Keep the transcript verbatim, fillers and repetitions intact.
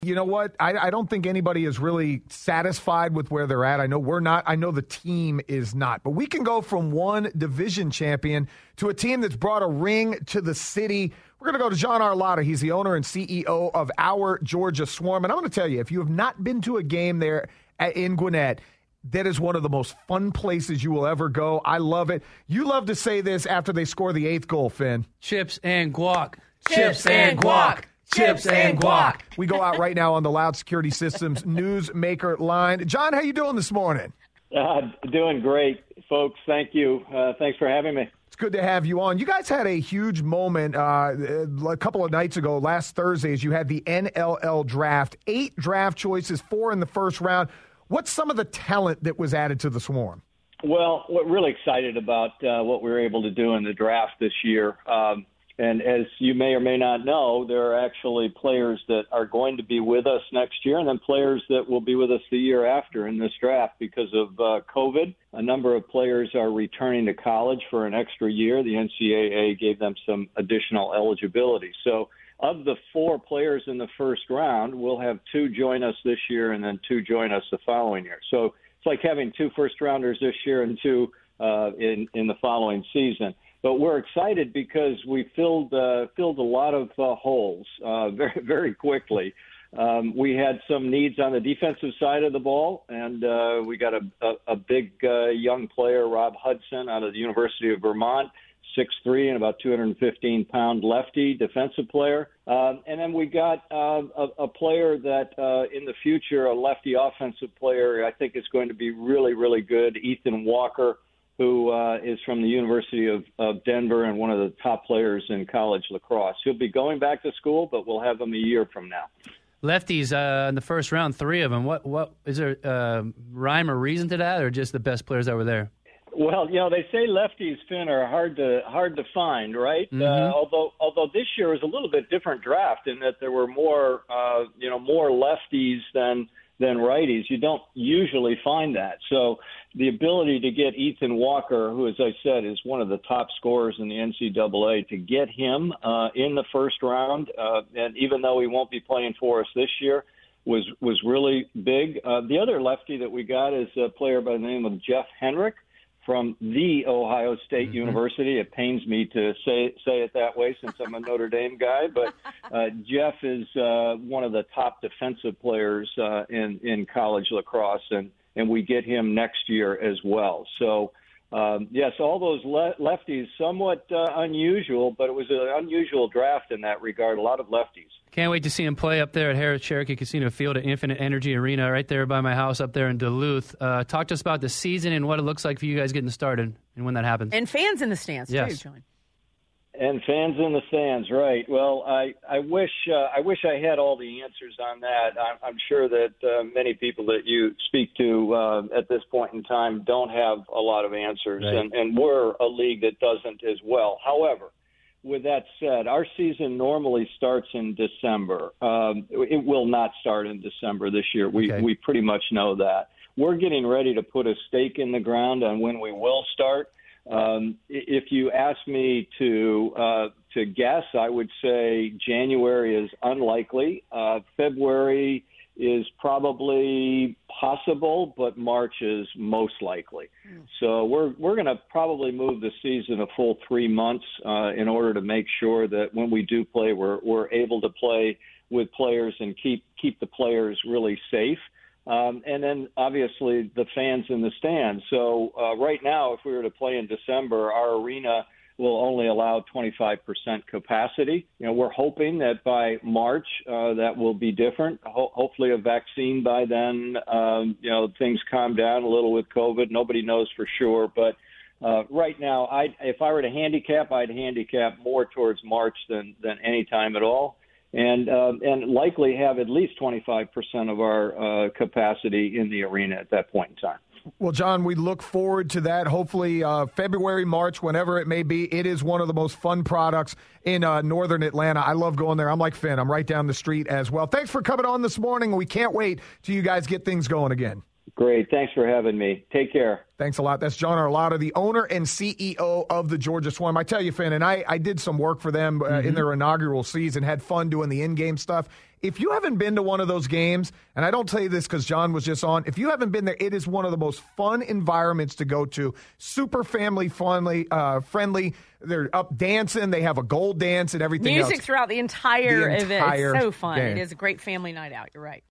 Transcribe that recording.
You know what? I, I don't think anybody is really satisfied with where they're at. I know we're not. I know the team is not. But we can go from one division champion to a team that's brought a ring to the city. We're going to go to John Arlotta. He's the owner and C E O of Our Georgia Swarm. And I'm going to tell you, if you have not been to a game there at, in Gwinnett, that is one of the most fun places you will ever go. I love it. You love to say this after they score the eighth goal, Finn. Chips and guac. Chips and guac. Chips and guac. We go out right now on the Loud Security Systems Newsmaker line. John, how you doing this morning? Uh, doing great, folks. Thank you. Uh, thanks for having me. It's good to have you on. You guys had a huge moment uh, a couple of nights ago, last Thursday, as you had the N L L draft. Eight draft choices, four in the first round. What's some of the talent that was added to the Swarm? Well, we're really excited about uh, what we were able to do in the draft this year. Um, And as you may or may not know, there are actually players that are going to be with us next year and then players that will be with us the year after in this draft because of uh, COVID. A number of players are returning to college for an extra year. The N C double A gave them some additional eligibility. So of the four players in the first round, we'll have two join us this year and then two join us the following year. So it's like having two first-rounders this year and two uh, in, in the following season. But we're excited because we filled uh, filled a lot of uh, holes uh, very very quickly. Um, we had some needs on the defensive side of the ball, and uh, we got a, a, a big uh, young player, Rob Hudson, out of the University of Vermont, six three and about two hundred fifteen pound lefty defensive player. Um, and then we got uh, a, a player that uh, in the future, a lefty offensive player, I think is going to be really, really good, Ethan Walker, who uh, is from the University of, of Denver and one of the top players in college lacrosse. He'll be going back to school, but we'll have him a year from now. Lefties uh, in the first round, three of them. What what is there uh, rhyme or reason to that, or just the best players that were there? Well, you know, they say lefties, Finn, are hard to hard to find, right? Mm-hmm. Uh, although although this year was a little bit different draft in that there were more uh, you know more lefties than than righties. You don't usually find that. So the ability to get Ethan Walker, who, as I said, is one of the top scorers in the N C double A, to get him uh, in the first round, uh, and even though he won't be playing for us this year, was was really big. Uh, the other lefty that we got is a player by the name of Jeff Henrick from the Ohio State mm-hmm. University. It pains me to say say it that way since I'm a Notre Dame guy, but uh, Jeff is uh, one of the top defensive players uh, in in college lacrosse, and and we get him next year as well. So, um, yes, all those le- lefties, somewhat uh, unusual, but it was an unusual draft in that regard, a lot of lefties. Can't wait to see him play up there at Harris Cherokee Casino Field at Infinite Energy Arena right there by my house up there in Duluth. Uh, talk to us about the season and what it looks like for you guys getting started and when that happens. And fans in the stands, yes. too, John. And fans in the stands, right? Well, I I wish uh, I wish I had all the answers on that. I'm, I'm sure that uh, many people that you speak to uh, at this point in time don't have a lot of answers, right. and, and we're a league that doesn't as well. However, with that said, our season normally starts in December. Um, it will not start in December this year. We okay. we pretty much know that. We're getting ready to put a stake in the ground on when we will start. Um, if you ask me to uh, to guess, I would say January is unlikely. Uh, February is probably possible, but March is most likely. Mm. So we're we're going to probably move the season a full three months uh, in order to make sure that when we do play, we're we're able to play with players and keep keep the players really safe. Um, and then, obviously, the fans in the stands. So uh, right now, if we were to play in December, our arena will only allow twenty-five percent capacity. You know, we're hoping that by March uh, that will be different. Ho- hopefully a vaccine by then. Um, you know, things calm down a little with COVID. Nobody knows for sure. But uh, right now, I, if I were to handicap, I'd handicap more towards March than, than any time at all. And uh, and likely have at least twenty-five percent of our uh, capacity in the arena at that point in time. Well, John, we look forward to that. Hopefully uh, February, March, whenever it may be. It is one of the most fun products in uh, northern Atlanta. I love going there. I'm like Finn. I'm right down the street as well. Thanks for coming on this morning. We can't wait till you guys get things going again. Great. Thanks for having me. Take care. Thanks a lot. That's John Arlotta, the owner and C E O of the Georgia Swarm. I tell you, Finn, and I, I did some work for them uh, mm-hmm. in their inaugural season, had fun doing the in-game stuff. If you haven't been to one of those games, and I don't tell you this because John was just on, if you haven't been there, it is one of the most fun environments to go to. Super family friendly. Uh, friendly. They're up dancing. They have a gold dance and everything Music else. throughout the entire, The entire event. It's so fun. game. It is a great family night out. You're right.